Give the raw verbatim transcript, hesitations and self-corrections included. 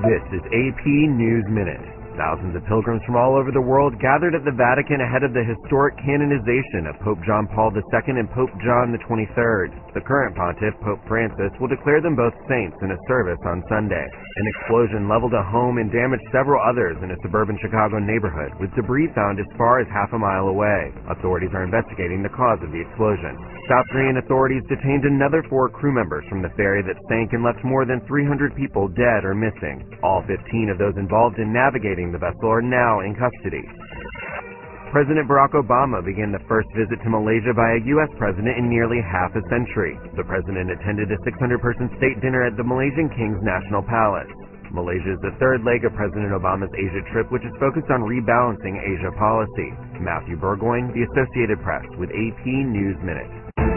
This is A P News Minute. Thousands of pilgrims from all over the world gathered at the Vatican ahead of the historic canonization of Pope John Paul the Second and Pope John the twenty-third. The current pontiff, Pope Francis, will declare them both saints in a service on Sunday. An explosion leveled a home and damaged several others in a suburban Chicago neighborhood, with debris found as far as half a mile away. Authorities are investigating the cause of the explosion. South Korean authorities detained another four crew members from the ferry that sank and left more than three hundred people dead or missing. All fifteen of those involved in navigating the vessel are now in custody. President Barack Obama began the first visit to Malaysia by a U S president in nearly half a century. The president attended a six hundred person state dinner at the Malaysian King's National Palace. Malaysia is the third leg of President Obama's Asia trip, which is focused on rebalancing Asia policy. Matthew Burgoyne, The Associated Press, with A P News Minute.